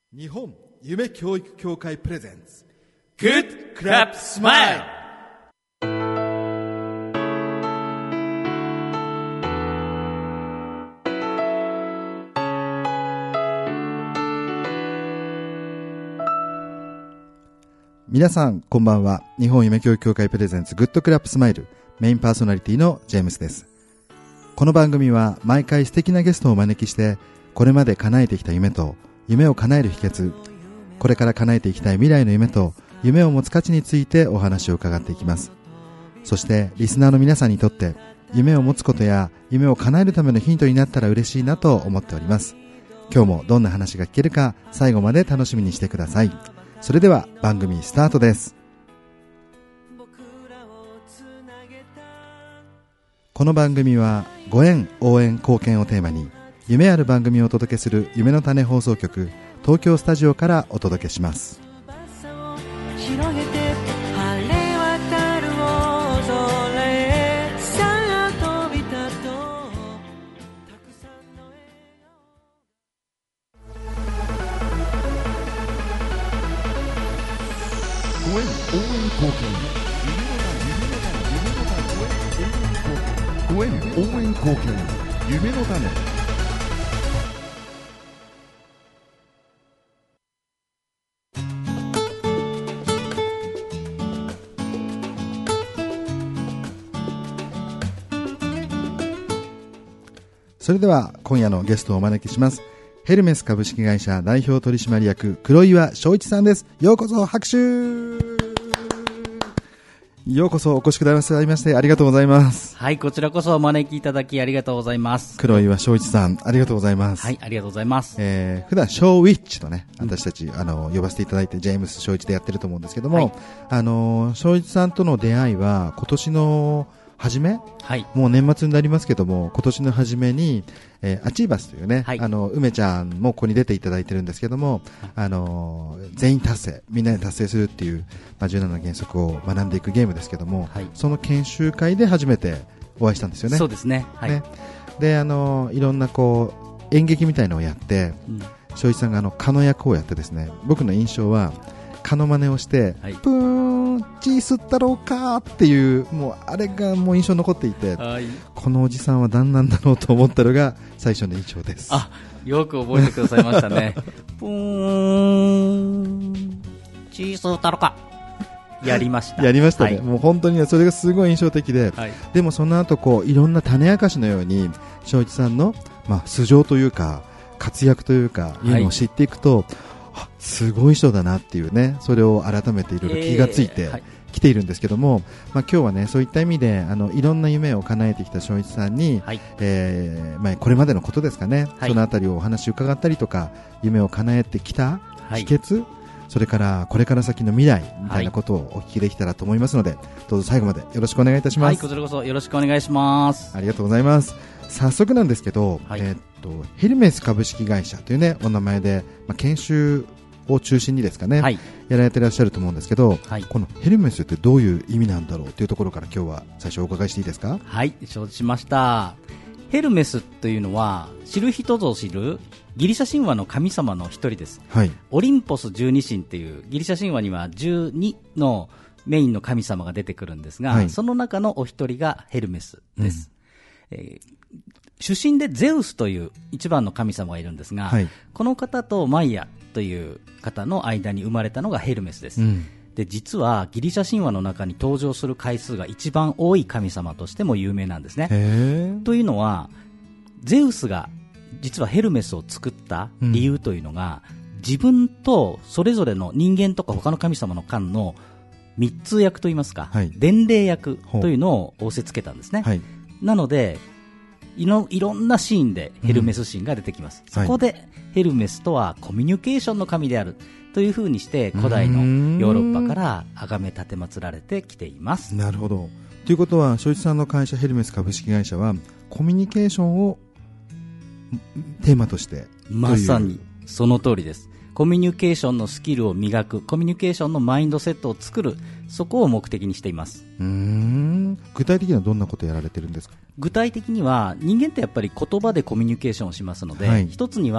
日本夢教育協会プレゼンツグッドクラップスマイル。 皆さんこんばんは。日本夢教育協会プレゼンツグッドクラップスマイルメインパーソナリティのジェームスです。この番組は毎回素敵なゲストをお招きして、これまで叶えてきた夢と夢を叶える秘訣、これから叶えていきたい未来の夢と夢を持つ価値についてお話を伺っていきます。そしてリスナーの皆さんにとって夢を持つことや夢を叶えるためのヒントになったら嬉しいなと思っております。今日もどんな話が聞けるか最後まで楽しみにしてください。それでは番組スタートです。この番組はご縁、応援、貢献をテーマに夢ある番組をお届けする夢の種放送局東京スタジオからお届けします。 広げて晴れ渡る大空へさあ飛び立とうたくさんのご縁、応援、貢献、ご縁、応援、貢献、夢の種。 それでは今夜のゲストをお招きします。ヘルメス株式会社代表取締役黒岩翔一さんです。ようこそ拍手。ようこそお越しくださいましてありがとうございます。 はい、こちらこそお招きいただきありがとうございます。 黒岩翔一さんありがとうございます。 はい、ありがとうございます。 普段ショーウィッチとね、私たち呼ばせていただいてジェームス翔一でやってると思うんですけども、はい、翔一さんとの出会いは今年の初め、はい、もう年末になりますけども、今年の初めに、アチーバスというね、はい、梅ちゃんもここに出ていただいてるんですけども、全員達成、みんなで達成するっていう、17の原則を学んでいくゲームですけども、はい、その研修会で初めてお会いしたんですよね。 そうですね。はい、ね、 で、いろんなこう演劇みたいのをやって、翔一さんが蚊の役をやってですね、僕の印象は蚊の真似をして、はい、プーン血吸ったろうかっていう、もうあれがもう印象に残っていて、はい、このおじさんは何なんだろうと思ったのが最初の印象です。 あ、よく覚えてくださいましたね。プーン血吸ったろうかやりました。 やりましたね、はい、もう本当にそれがすごい印象的で、はい、でもその後こういろんな種明かしのように翔一さんの、素性というか活躍というかいうのを知っていくと、すごい人だなっていうね、それを改めていろいろ気がついてきているんですけども、今日はねそういった意味でいろんな夢を叶えてきた翔一さんに、はい、これまでのことですかね、はい、そのあたりをお話伺ったりとか、夢を叶えてきた秘訣、はい、それからこれから先の未来みたいなことをお聞きできたらと思いますので、どうぞ最後までよろしくお願いいたします。 はい、こちらこそよろしくお願いします。 ありがとうございます。早速なんですけど、はい、ヘルメス株式会社というねお名前で、研修を中心にですかね、はい、やられていらっしゃると思うんですけど、はい、このヘルメスってどういう意味なんだろうというところから今日は最初お伺いしていいですか。 はい、承知しました。ヘルメスというのは知る人ぞ知るギリシャ神話の神様の一人です、はい、オリンポス12神というギリシャ神話には12のメインの神様が出てくるんですが、はい、その中のお一人がヘルメスです、出身でゼウスという一番の神様がいるんですが、はい、この方とマイヤという方の間に生まれたのがヘルメスです、で実はギリシャ神話の中に登場する回数が一番多い神様としても有名なんですね。というのはゼウスが実はヘルメスを作った理由というのが、自分とそれぞれの人間とか他の神様の間の密通役といいますか、はい、伝令役というのを仰せつけたんですね、はい、なのでいろんなシーンでヘルメス神が出てきます、そこでヘルメスとはコミュニケーションの神であるというふうにして古代のヨーロッパから崇め立て祀られてきています。 なるほど。ということは翔一さんの会社ヘルメス株式会社はコミュニケーションをテーマとしてまさにその通りです。コミュニケーションのスキルを磨く、コミュニケーションのマインドセットを作る、そこを目的にしています。 具体的にはどんなことをやられてるんですか？ 具体的には人間ってやっぱり言葉でコミュニケーションをしますので、はい、一つには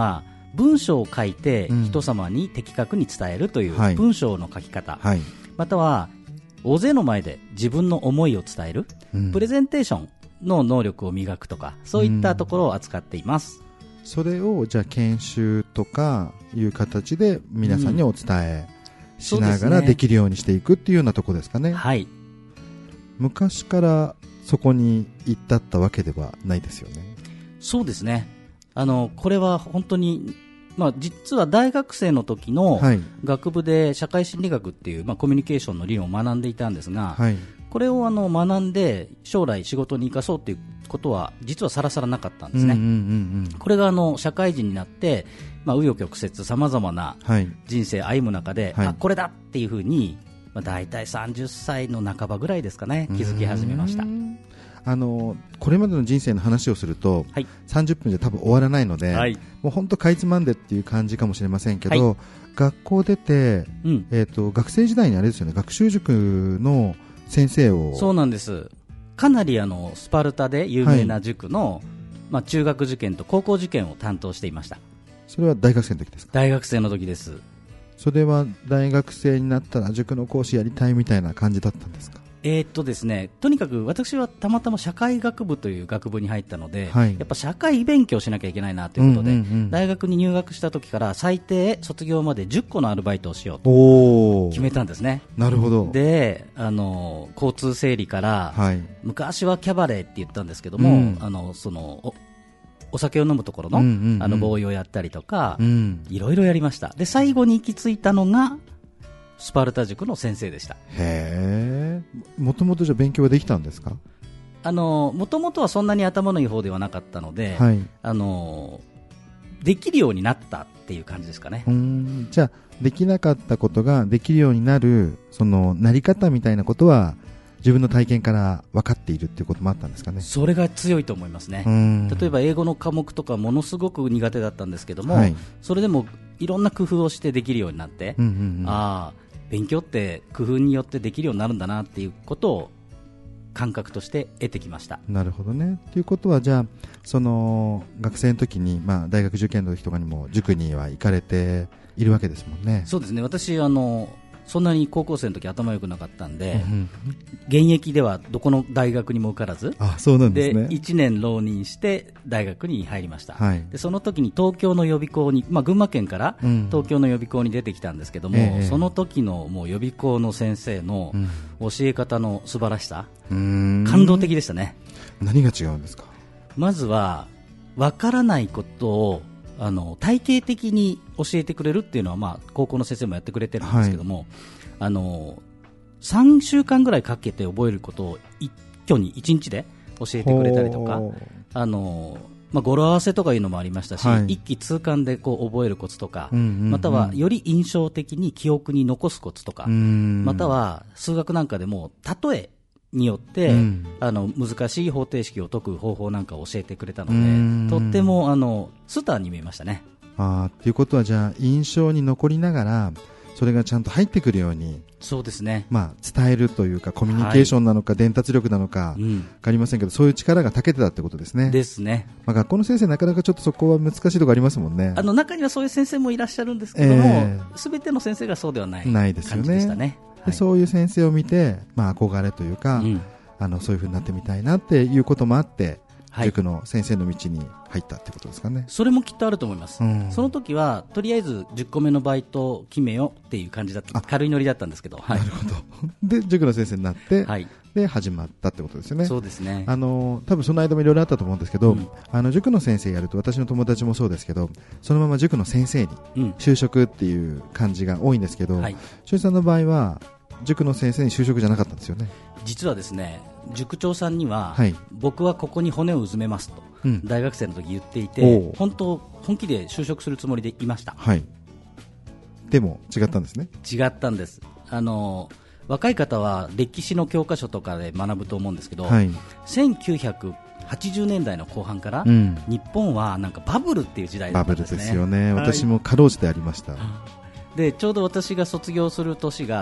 文章を書いて人様に的確に伝えるという文章の書き方、はい、または大勢の前で自分の思いを伝える、プレゼンテーションの能力を磨くとか、そういったところを扱っています。 それをじゃあ研修とかいう形で皆さんにお伝えしながらできるようにしていくっていうようなところですかね。 はい。 昔からそこに至ったわけではないですよね。 そうですね。これは本当に、実は大学生の時の学部で社会心理学っていう、コミュニケーションの理論を学んでいたんですが、はい、これを学んで将来仕事に生かそうということは実はさらさらなかったんですね。これが社会人になって紆余曲折さまざまな人生歩む中で、これだっていうふうに、だいたい30歳の半ばぐらいですかね、気づき始めました。 これまでの人生の話をすると、はい、30分じゃ多分終わらないので、はい、もう本当かいつまんでっていう感じかもしれませんけど、はい、学校出て、学生時代にあれですよね、学習塾の先生を。 そうなんです。かなりスパルタで有名な塾の、中学受験と高校受験を担当していました。 それは大学生の時ですか？ 大学生の時です。 それは大学生になったら塾の講師やりたいみたいな感じだったんですか？ ですね、とにかく私はたまたま社会学部という学部に入ったので、はい、やっぱ社会勉強しなきゃいけないなということで、大学に入学した時から最低卒業まで10個のアルバイトをしようと決めたんですね。 なるほど。 で、交通整理から、はい、昔はキャバレーって言ったんですけども、お酒を飲むところの、ボーイをやったりとか、いろいろやりました。で、最後に行き着いたのがスパルタ塾の先生でした。 へー。もともとじゃ勉強はできたんですか？ もともとはそんなに頭のいい方ではなかったので、はい、できるようになったっていう感じですかね。 じゃあできなかったことができるようになる、そのなり方みたいなことは自分の体験から分かっているっていうこともあったんですかね。 それが強いと思いますね。例えば英語の科目とかものすごく苦手だったんですけども、はい、それでもいろんな工夫をしてできるようになって、勉強って工夫によってできるようになるんだなっていうことを感覚として得てきました。 なるほどね。ということはじゃあその学生の時に、大学受験の時とかにも塾には行かれているわけですもんね。 そうですね。私そんなに高校生の時頭良くなかったんで、現役ではどこの大学にも受からず、 そうなんですね。 で1年浪人して大学に入りました、はい、でその時に東京の予備校に、群馬県から東京の予備校に出てきたんですけども、その時のもう予備校の先生の教え方の素晴らしさ、感動的でしたね。 何が違うんですか？まずは分からないことを体系的に教えてくれるっていうのは、高校の先生もやってくれてるんですけども、はい、3週間ぐらいかけて覚えることを一挙に1日で教えてくれたりとか、語呂合わせとかいうのもありましたし、はい、一気通貫で覚えるコツとか、またはより印象的に記憶に残すコツとか、または数学なんかでも例えによって、難しい方程式を解く方法なんかを教えてくれたので、とってもスターに見えましたね。 ということはじゃあ印象に残りながらそれがちゃんと入ってくるように、 そうですね、 伝えるというかコミュニケーションなのか、伝達力なのか分かりませんけど、そういう力が長けてたってことですね。 ですね。 学校の先生なかなかちょっとそこは難しいところありますもんね。 中にはそういう先生もいらっしゃるんですけども、全ての先生がそうではない感じでしたね。 でそういう先生を見て、憧れというか、そういう風になってみたいなっていうこともあって、塾の先生の道に入ったってことですかね。 それもきっとあると思います、その時はとりあえず10個目のバイトを決めようっていう感じだった、軽いノリだったんですけど、 なるほど。で塾の先生になって、で始まったってことですよね。 そうですね。 多分その間もいろいろあったと思うんですけど、塾の先生やると、私の友達もそうですけど、そのまま塾の先生に就職っていう感じが多いんですけど、しゅんさんの場合は塾の先生に就職じゃなかったんですよね。 実はですね、塾長さんには、僕はここに骨をうずめますと、大学生の時言っていて、本気で就職するつもりでいました、 でも違ったんですね。 違ったんです。若い方は歴史の教科書とかで学ぶと思うんですけど、1980年代の後半から、日本はなんかバブルっていう時代だったんですね。 バブルですよね。私もかろうじてありました。 でちょうど私が卒業する年が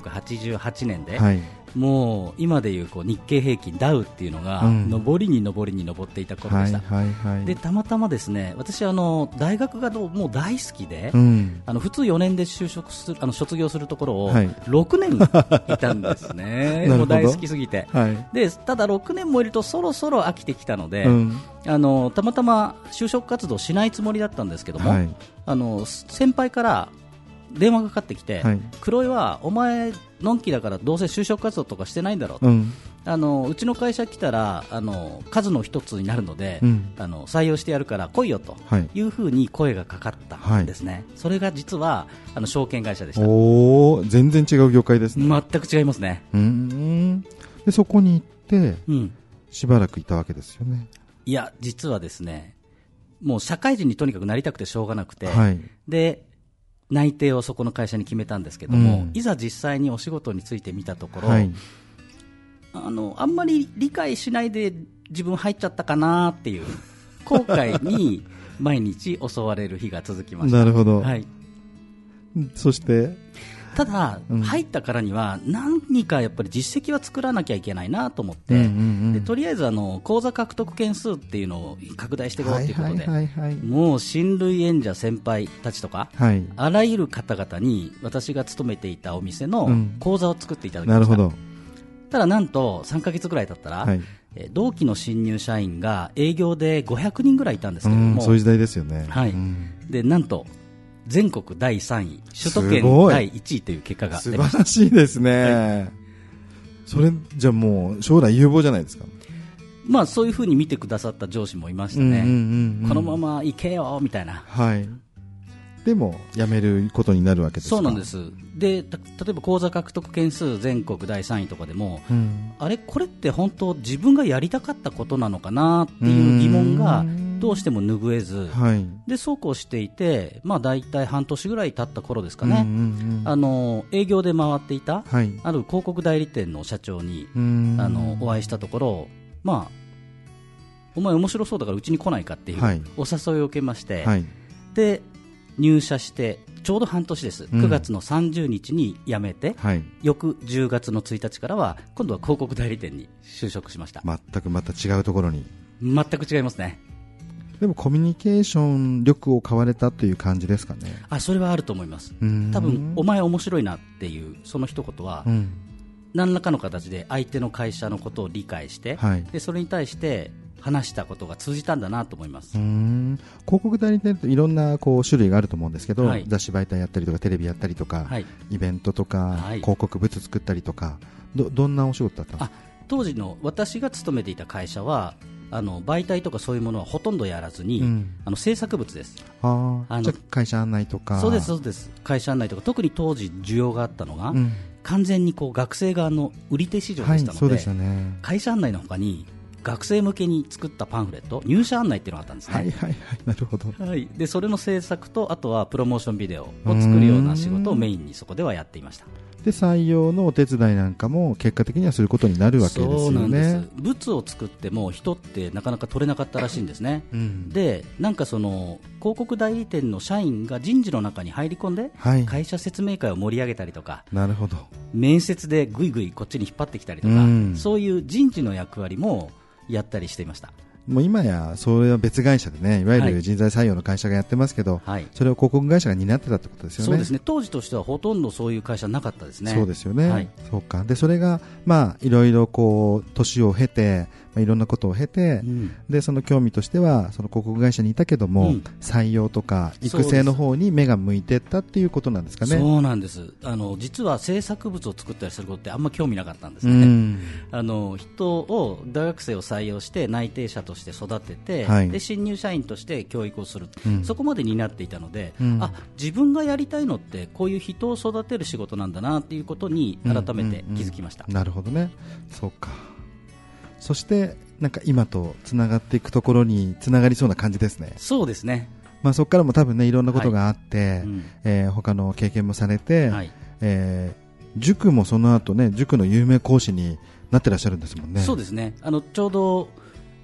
1988年で、 はい、 もう今でいう日経平均ダウっていうのが、上りに上りに上っていた頃でした、 はいはいはい、 でたまたまですね、私大学がもう大好きで、普通4年で卒業するところを6年いたんですね、もう大好きすぎて、はい、でただ6年もいるとそろそろ飽きてきたので、たまたま就職活動しないつもりだったんですけども、はい、先輩から電話がかかってきて、はい、黒井はお前のんきだからどうせ就職活動とかしてないんだろうと、うちの会社来たら数の一つになるので、採用してやるから来いよというふうに声がかかったんですね、はい、それが実は証券会社でした。 おー、全然違う業界ですね。 全く違いますね。 でそこに行って、しばらくいたわけですよね。 いや実はですね、もう社会人にとにかくなりたくてしょうがなくて、はい、で内定をそこの会社に決めたんですけども、いざ実際にお仕事についてみたところ、はい、あんまり理解しないで自分入っちゃったかなっていう後悔に毎日襲われる日が続きました。 なるほど、 はい、 そしてただ、入ったからには何かやっぱり実績は作らなきゃいけないなと思って、でとりあえず口座獲得件数っていうのを拡大していこうということで、もう親類縁者先輩たちとか、はい、あらゆる方々に私が勤めていたお店の口座を作っていただきました、なるほど。ただなんと3ヶ月ぐらい経ったら、はい、同期の新入社員が営業で500人ぐらいいたんですけれども、 そういう時代ですよね、 はい、でなんと全国第3位、首都圏第1位という結果が出ました。 素晴らしいですね、はい、それじゃあもう将来有望じゃないですか。 まあそういうふうに見てくださった上司もいましたね、このまま行けよみたいな、 はい、でも辞めることになるわけですか。 そうなんです。で例えば口座獲得件数全国第3位とかでも、あれこれって本当自分がやりたかったことなのかなっていう疑問がどうしても拭えず、はい、でそうこうしていて、まあ、大体半年ぐらい経った頃ですかね、営業で回っていた、はい、ある広告代理店の社長にお会いしたところ、まあ、お前面白そうだからうちに来ないかっていうお誘いを受けまして、はい、で入社してちょうど半年です、9月の30日に辞めて、はい、翌10月の1日からは今度は広告代理店に就職しました。 全くまた違うところに。 全く違いますね。 でもコミュニケーション力を買われたという感じですかね。 それはあると思います。多分お前面白いなっていうその一言は、何らかの形で相手の会社のことを理解して、はい、でそれに対して話したことが通じたんだなと思います。 広告代理店っていろんな種類があると思うんですけど、はい、雑誌媒体やったりとかテレビやったりとか、はい、イベントとか、はい、広告物作ったりとか、どんなお仕事だったんですか。 当時の私が勤めていた会社は媒体とかそういうものはほとんどやらずに、制作物です。じゃあ会社案内とか。 そうですそうです。会社案内とか、特に当時需要があったのが、完全に学生側の売り手市場でしたので、そうでしたね、会社案内の他に学生向けに作ったパンフレット、入社案内っていうのがあったんですね。 はいはいはい、なるほど。 はい、でそれの制作と、あとはプロモーションビデオを作るような仕事をメインにそこではやっていました。 で採用のお手伝いなんかも結果的にはすることになるわけですよね。 そうなんです。物を作っても人ってなかなか取れなかったらしいんですね、でなんか広告代理店の社員が人事の中に入り込んで、はい、会社説明会を盛り上げたりとか、 なるほど、 面接でぐいぐいこっちに引っ張ってきたりとか、そういう人事の役割もやったりしていました。 もう今やそれは別会社でね、いわゆる人材採用の会社がやってますけど、はい、それを広告会社が担ってたってことですよね。 そうですね。当時としてはほとんどそういう会社なかったですね。 そうですよね、はい、そうか。でそれがいろいろ年を経て、いろんなことを経て、でその興味としてはその広告会社にいたけども、採用とか育成の方に目が向いていったっていうことなんですかね。 そうなんです。実は制作物を作ったりすることってあんま興味なかったんですね、人を大学生を採用して内定者として育てて、はい、で新入社員として教育をする、そこまで担っていたので、自分がやりたいのってこういう人を育てる仕事なんだなっていうことに改めて気づきました。 なるほどね。そうか。そしてなんか今とつながっていくところにつながりそうな感じですね。 そうですね。 そこからも多分ね、いろんなことがあって、他の経験もされて、はい、塾もその後ね、塾の有名講師になってらっしゃるんですもんね。 そうですね。ちょうど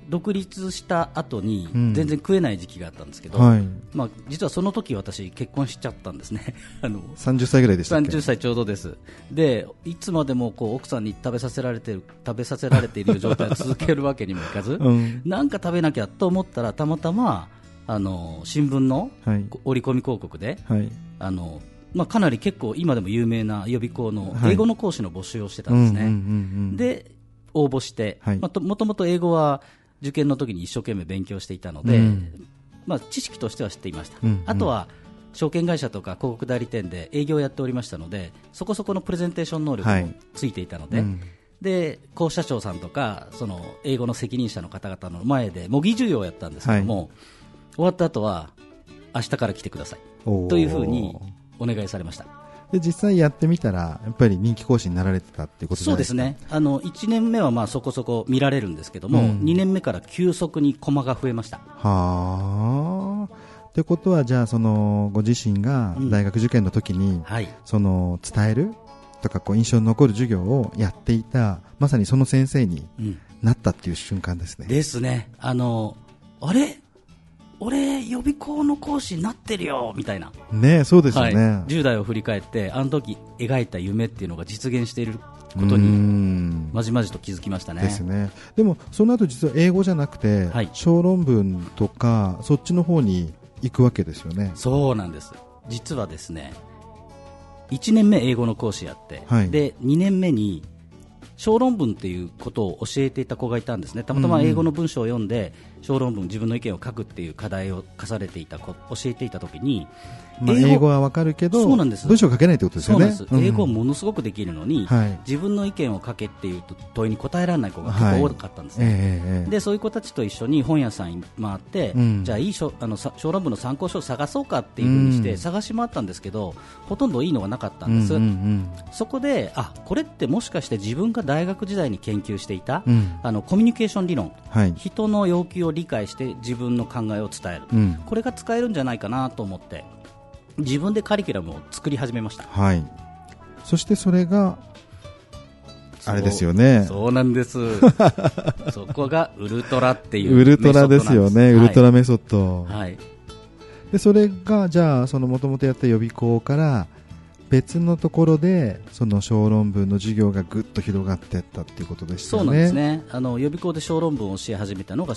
独立した後に全然食えない時期があったんですけど、実はその時私結婚しちゃったんですね 30歳ぐらいでしたっけ。 30歳ちょうどです。でいつまでも奥さんに食べさせられている状態を続けるわけにもいかず、なんか食べなきゃと思ったらたまたま新聞の折り込み広告で、かなり結構今でも有名な予備校の英語の講師の募集をしてたんですね。で応募して、もともと英語は受験の時に一生懸命勉強していたので、知識としては知っていました。あとは証券会社とか広告代理店で営業をやっておりましたので、そこそこのプレゼンテーション能力もついていたので、で校社長さんとかその英語の責任者の方々の前で模擬授業をやったんですけども、終わった後は明日から来てくださいというふうにお願いされました。 で実際やってみたらやっぱり人気講師になられてたっていうことじゃないですか。 そうですね。1年目はそこそこ見られるんですけども、2年目から急速にコマが増えました。 はあ。ってことはじゃあそのご自身が大学受験の時に、その伝えるとか印象に残る授業をやっていたまさにその先生になったっていう瞬間ですね。 ですね。あれ俺予備校の講師になってるよみたいなね。そうですよね。 10代を振り返ってあの時描いた夢っていうのが実現していることにまじまじと気づきましたね。 ですね。でもその後実は英語じゃなくて、小論文とかそっちの方に行くわけですよね。 そうなんです。実はですね、1年目英語の講師やって、で2年目に小論文っていうことを教えていた子がいたんですね。たまたま英語の文章を読んで小論文自分の意見を書くっていう課題を課されていた子、教えていたときに、 英語はわかるけどそうなんです。 文章を書けないってことですよね。 そうなんです。英語はものすごくできるのに、自分の意見を書けっていう問いに答えられない子が結構多かったんですね。でそういう子たちと一緒に本屋さんに回って、じゃあいい小論文の参考書を探そうかっていうふうにして探し回ったんですけど、ほとんどいいのがなかったんです。そこでこれってもしかして自分が大学時代に研究していた、コミュニケーション理論、人の要求を理解して自分の考えを伝える、これが使えるんじゃないかなと思って自分でカリキュラムを作り始めました。 そしてそれがあれですよね。 そうなんですそこがウルトラっていうウルトラですよね。ウルトラメソッド、でそれがじゃあその元々やった予備校から別のところでその小論文の授業がぐっと広がっていったっていうことでしたね。 そうなんですね。予備校で小論文を教え始めたのが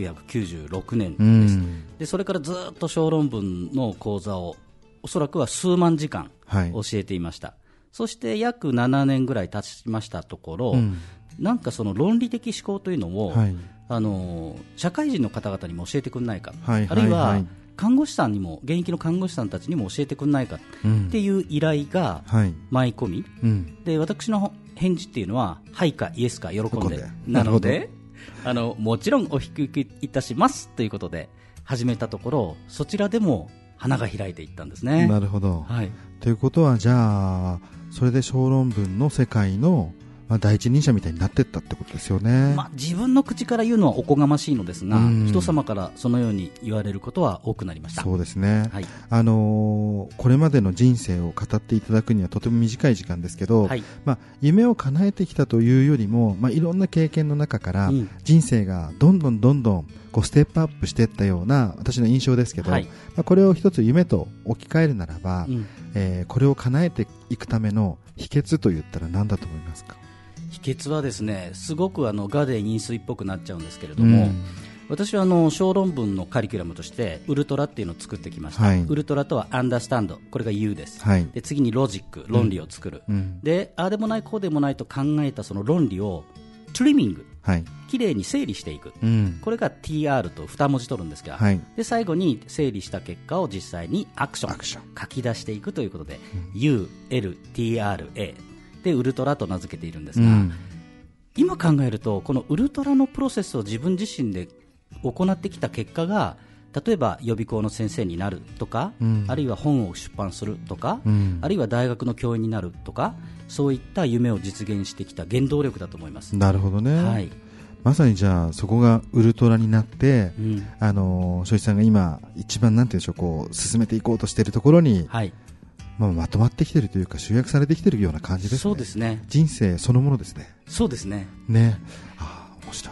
1996年です。でそれからずっと小論文の講座をおそらくは数万時間教えていました。そして約7年ぐらい経ちましたところ、なんかその論理的思考というのを、社会人の方々にも教えてくれないか、あるいは看護師さんにも現役の看護師さんたちにも教えてくれないかっていう依頼が舞い込み、で私の返事っていうのははいかイエスか喜んでなのでもちろんお引きいたしますということで始めたところ、そちらでも花が開いていったんですね。 なるほど、ということはじゃあそれで小論文の世界の第一人者みたいになっていったってことですよね。 自分の口から言うのはおこがましいのですが、人様からそのように言われることは多くなりました。 そうですね、これまでの人生を語っていただくにはとても短い時間ですけど、夢を叶えてきたというよりも、いろんな経験の中から人生がどんどんステップアップしていったような私の印象ですけど、これを一つ夢と置き換えるならば、これを叶えていくための秘訣と言ったら何だと思いますか？ 秘訣はですね、すごくガデン飲水っぽくなっちゃうんですけれども、私は小論文のカリキュラムとしてウルトラっていうのを作ってきました。ウルトラとはアンダースタンド、これが U です。で次にロジック、論理を作る、でああでもないこうでもないと考えたその論理をトリミング、きれいに整理していく、これが TR と2文字取るんですが、で最後に整理した結果を実際にアクション書き出していくということで、ULTRAでウルトラと名付けているんですが、今考えるとこのウルトラのプロセスを自分自身で行ってきた結果が、例えば予備校の先生になるとか、あるいは本を出版するとか、あるいは大学の教員になるとか、そういった夢を実現してきた原動力だと思います。 なるほどね、まさにじゃあそこがウルトラになって、庄司さんが今一番なんていうんでしょう、進めていこうとしているところに、まとまってきているというか集約されてきているような感じですね。 そうですね。 人生そのものですね。 そうですね。 面白い。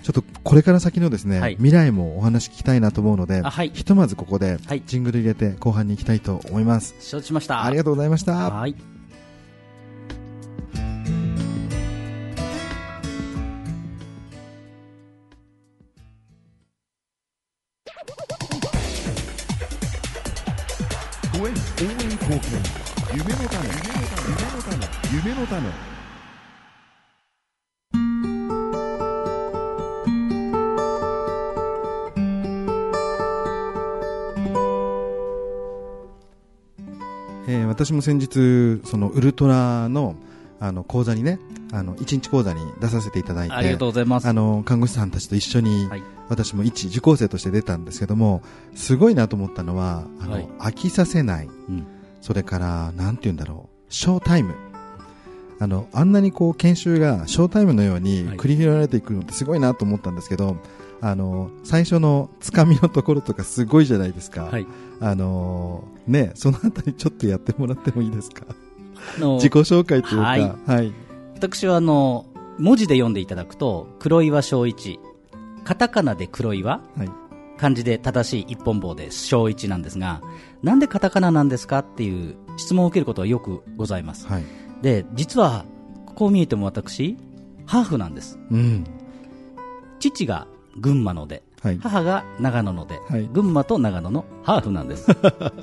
ちょっとこれから先のですね、未来もお話聞きたいなと思うので、ひとまずここでジングル入れて後半に行きたいと思います。 承知しました。 ありがとうございました。 はい。 応援貢献、夢の種、夢の種。 私も先日そのウルトラの講座にね、1日講座に出させていただいて、 ありがとうございます。 看護師さんたちと一緒に、私も一受講生として出たんですけども、すごいなと思ったのは飽きさせない、それからなんて言うんだろう、ショータイム、あんなにこう研修がショータイムのように繰り広げられていくのってすごいなと思ったんですけど、最初のつかみのところとかすごいじゃないですか。ね、そのあたりちょっとやってもらってもいいですか。自己紹介というか、 私は文字で読んでいただくと黒岩正一、カタカナで黒岩、漢字で正しい一本棒で正一なんですが、なんでカタカナなんですかっていう質問を受けることはよくございます。で、実はこう見えても私ハーフなんです。父が群馬ので、母が長野ので、群馬と長野のハーフなんです。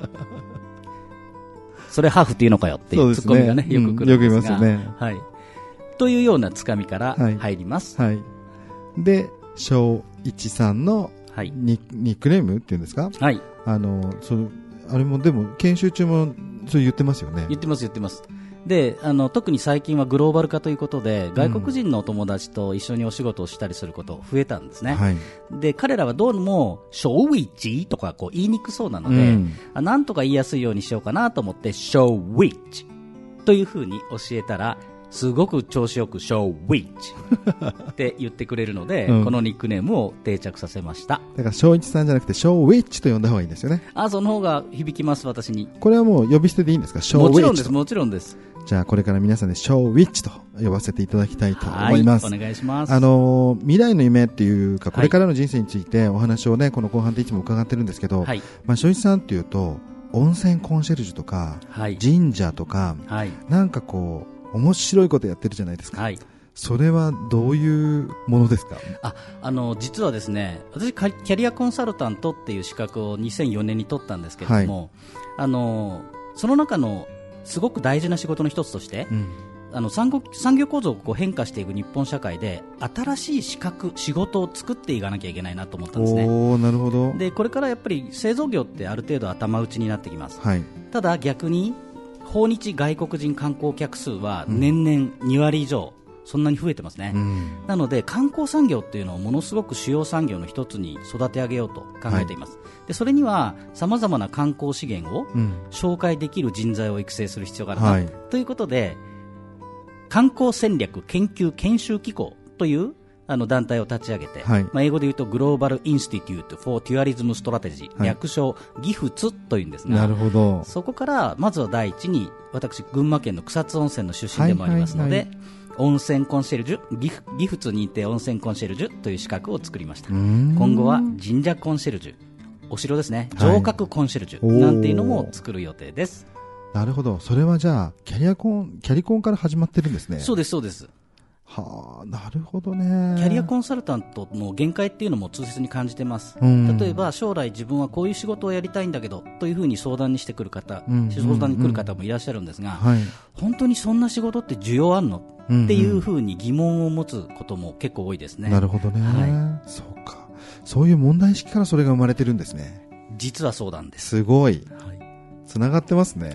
それハーフっていうのかよっていうツッコミがね、よく来るんですが、というようなつかみから入ります。 で、正一さんのニックネームっていうんですか。あれもでも研修中もそう言ってますよね。 言ってます。で、特に最近はグローバル化ということで、外国人のお友達と一緒にお仕事をしたりすること増えたんですね。で、彼らはどうもショーウィッチとかこう言いにくそうなので、なんとか言いやすいようにしようかなと思ってショーウィッチというふうに教えたら、すごく調子よくショーウィッチって言ってくれるので、このニックネームを定着させました。 だから正一さんじゃなくてショーウィッチと呼んだ方がいいんですよね。 その方が響きます。私に。 これはもう呼び捨てでいいんですか。ショーウィッチと。 もちろんです。 じゃあこれから皆さんでショーウィッチと呼ばせていただきたいと思います。 お願いします。 未来の夢っていうか、これからの人生についてお話をね、この後半でいつも伺ってるんですけど、正一さんっていうと温泉コンシェルジュとか、神社とか、なんかこう面白いことやってるじゃないですか。それはどういうものですか。 実はですね、私キャリアコンサルタントっていう資格を2004年に取ったんですけれども、その中のすごく大事な仕事の一つとして、産業構造をこう変化していく日本社会で新しい仕事を作っていかなきゃいけないなと思ったんですね。 なるほど。 で、これからやっぱり製造業ってある程度頭打ちになってきます。ただ逆に訪日外国人観光客数は年々2割以上、そんなに増えてますね。なので観光産業っていうのをものすごく主要産業の一つに育て上げようと考えています。で、それには様々な観光資源を紹介できる人材を育成する必要があるな、ということで、観光戦略研究研修機構という団体を立ち上げて、英語で言うとグローバルインスティテュート・フォー・テュアリズム・ストラテジー、略称ギフツというんですが、 なるほど。 そこからまずは第一に、私群馬県の草津温泉の出身でもありますので、温泉コンシェルジュ、ギフツ認定温泉コンシェルジュという資格を作りました。今後は神社コンシェルジュ、お城ですね、城郭コンシェルジュなんていうのも作る予定です。 なるほど。それはじゃあキャリコンから始まってるんですね。 そうです、そうです。 なるほどね。 キャリアコンサルタントの限界っていうのも痛切に感じてます。例えば将来自分はこういう仕事をやりたいんだけどというふうに相談にしてくる方、相談に来る方もいらっしゃるんですが、本当にそんな仕事って需要あんのっていうふうに疑問を持つことも結構多いですね。 なるほどね。そうか。そういう問題意識からそれが生まれてるんですね。 実はそうなんです。 すごい。つながってますね。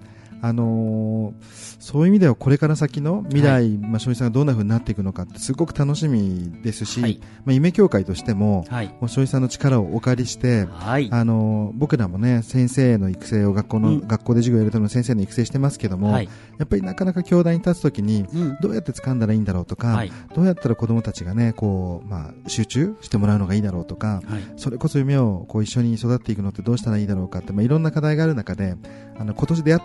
そういう意味ではこれから先の未来、正一さんがどんな風になっていくのかってすごく楽しみですし、夢協会としても、正一さんの力をお借りして、僕らもね、先生の育成を学校で授業をやるための先生の育成してますけども、やっぱりなかなか教壇に立つときに、どうやって掴んだらいいんだろうとか、どうやったら子どもたちがね、集中してもらうのがいいだろうとか、それこそ夢を一緒に育っていくのってどうしたらいいだろうかって、いろんな課題がある中で、今年出会ったばっかりで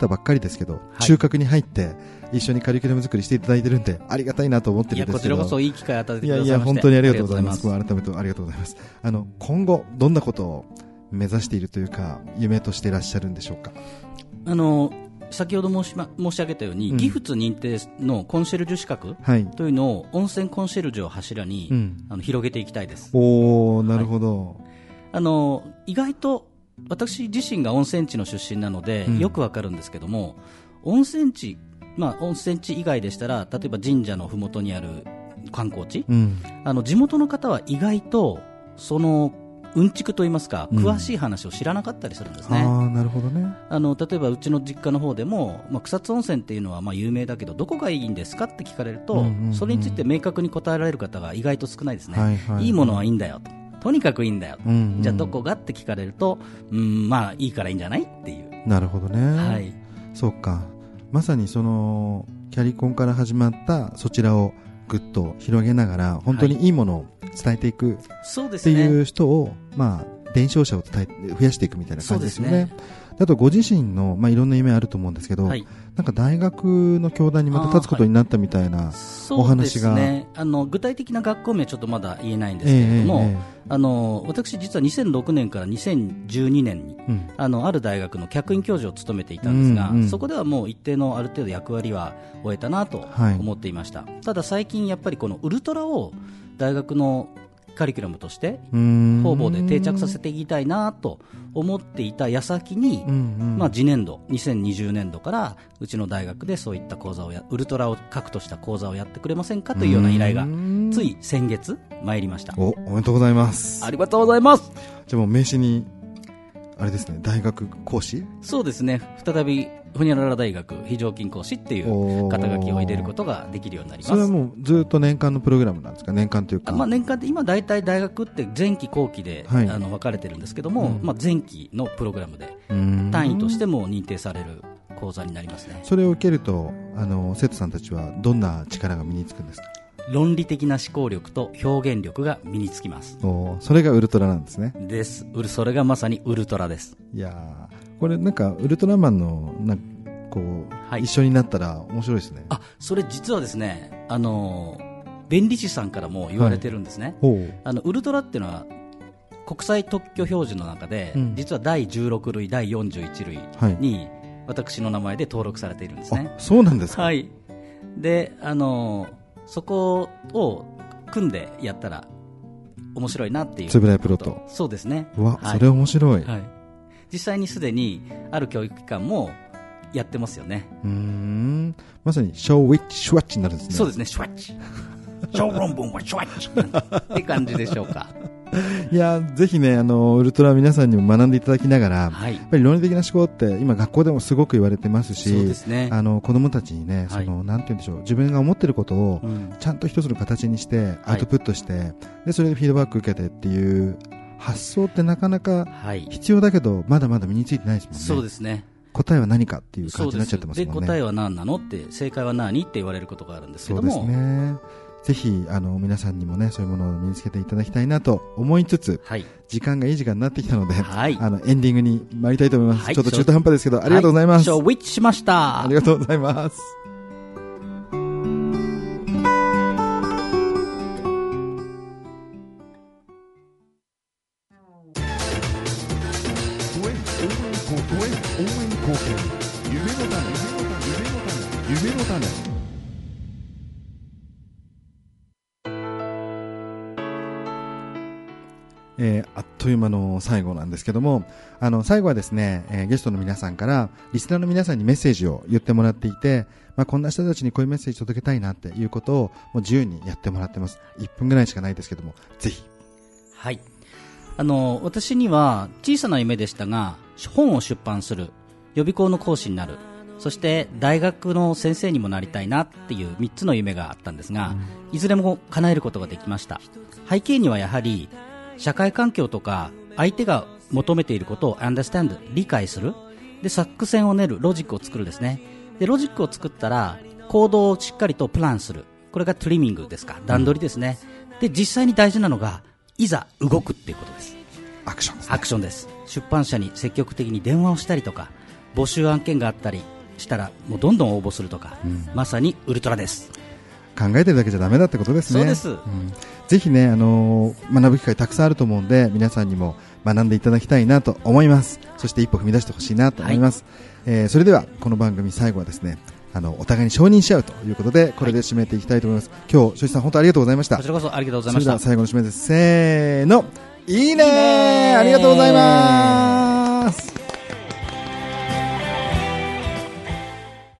ですけど、中核に入って一緒にカリキュラム作りしていただいてるんでありがたいなと思ってるんですけど、 こちらこそいい機会を与えてくださいまして、 いや本当にありがとうございます。改めてありがとうございます。今後どんなことを目指しているというか夢としていらっしゃるんでしょうか。 先ほど申し上げたように、ギフツ認定のコンシェルジュ資格というのを温泉コンシェルジュを柱に、広げていきたいです。 おー、なるほど。 意外と私自身が温泉地の出身なので、よくわかるんですけども、温泉地以外でしたら、例えば神社のふもとにある観光地、地元の方は意外とそのうんちくといいますか、詳しい話を知らなかったりするんですね。 なるほどね。 例えばうちの実家の方でも、草津温泉っていうのは有名だけどどこがいいんですかって聞かれると、それについて明確に答えられる方が意外と少ないですね。いいものはいいんだよとにかくいいんだよ、じゃあどこがって聞かれると、いいからいいんじゃないっていう。 なるほどね、そうか。まさにそのキャリコンから始まったそちらをぐっと広げながら本当にいいものを伝えていくっていう人を、伝承者を増やしていくみたいな感じですよね。あとご自身の、いろんな夢あると思うんですけど、なんか大学の教壇にまた立つことになったみたいなお話が、 そうですね、具体的な学校名はちょっとまだ言えないんですけれども、私実は2006年から2012年に、ある大学の客員教授を務めていたんですが、そこではもう一定のある程度役割は終えたなと思っていました。ただ最近やっぱりこのウルトラを大学のカリキュラムとして方々で定着させていきたいなと思っていた矢先に、次年度2020年度からうちの大学でそういった講座をウルトラを核とした講座をやってくれませんかというような依頼がつい先月参りました。 おめでとうございます。 ありがとうございます。 じゃあもう名刺にあれですね、大学講師。 そうですね、再びホニャララ大学非常勤講師っていう肩書きを入れることができるようになります。 それはもうずっと年間のプログラムなんですか。年間というか、 年間で今大体大学って前期後期で、分かれてるんですけども、前期のプログラムで単位としても認定される講座になりますね。 それを受けると生徒さんたちはどんな力が身につくんですか。 論理的な思考力と表現力が身につきます。 それがウルトラなんですね。 それがまさにウルトラです。 いやこれなんかウルトラマンの一緒になったら面白いですね。 それ実はですね、弁理士さんからも言われてるんですね。ウルトラっていうのは国際特許標準の中で、実は第16類第41類に私の名前で登録されているんですね。 そうなんですか。 でそこを組んでやったら面白いなっていう。 つぶらいプロと。 そうですね。 それ面白い。 実際にすでにある教育機関もやってますよね。 まさにショーウィッチシュワッチになるんですね。 そうですね、シュワッチ小論文はシュワッチって感じでしょうか。 いやぜひねウルトラ皆さんにも学んでいただきながら、やっぱり論理的な思考って今学校でもすごく言われてますし、 そうですね、 子供たちにねなんて言うんでしょう、自分が思ってることをちゃんと一つの形にしてアウトプットして、でそれでフィードバック受けてっていう発想ってなかなか必要だけど、まだまだ身についてないですもんね。 そうですね。 答えは何かっていう感じになっちゃってますもんね。 で答えは何なのって正解は何って言われることがあるんですけども、 そうですね。ぜひ皆さんにもねそういうものを身につけていただきたいなと思いつつ、時間がいい時間になってきたので、エンディングに参りたいと思います。ちょっと中途半端ですけど、ありがとうございます。 ウィッチしました。 ありがとうございます。あっという間の最後なんですけども、最後はですね、ゲストの皆さんからリスナーの皆さんにメッセージを言ってもらっていて、こんな人たちにこういうメッセージ届けたいなっていうことをもう自由にやってもらってます。1分ぐらいしかないですけども、ぜひ。 はい。私には小さな夢でしたが、本を出版する、予備校の講師になる、そして大学の先生にもなりたいなっていう3つの夢があったんですが、いずれも叶えることができました。背景にはやはり社会環境とか相手が求めていることを understand 理解する、で作戦を練る、ロジックを作るですね。でロジックを作ったら行動をしっかりとプランする、これがトリミングですか、段取りですね。で実際に大事なのがいざ動くっていうことです。 アクションですね。 アクションです。出版社に積極的に電話をしたりとか、募集案件があったりしたらもうどんどん応募するとか、まさにウルトラです。 考えてるだけじゃダメだってことですね。 そうです、 ぜひね、学ぶ機会たくさんあると思うんで、皆さんにも学んでいただきたいなと思います。そして一歩踏み出してほしいなと思います、それではこの番組最後はですね、お互いに承認し合うということで、これで締めていきたいと思います。今日、庄司さん本当ありがとうございました。 こちらこそありがとうございました。 それでは最後の締めです。せーの、いいねー、ありがとうございます。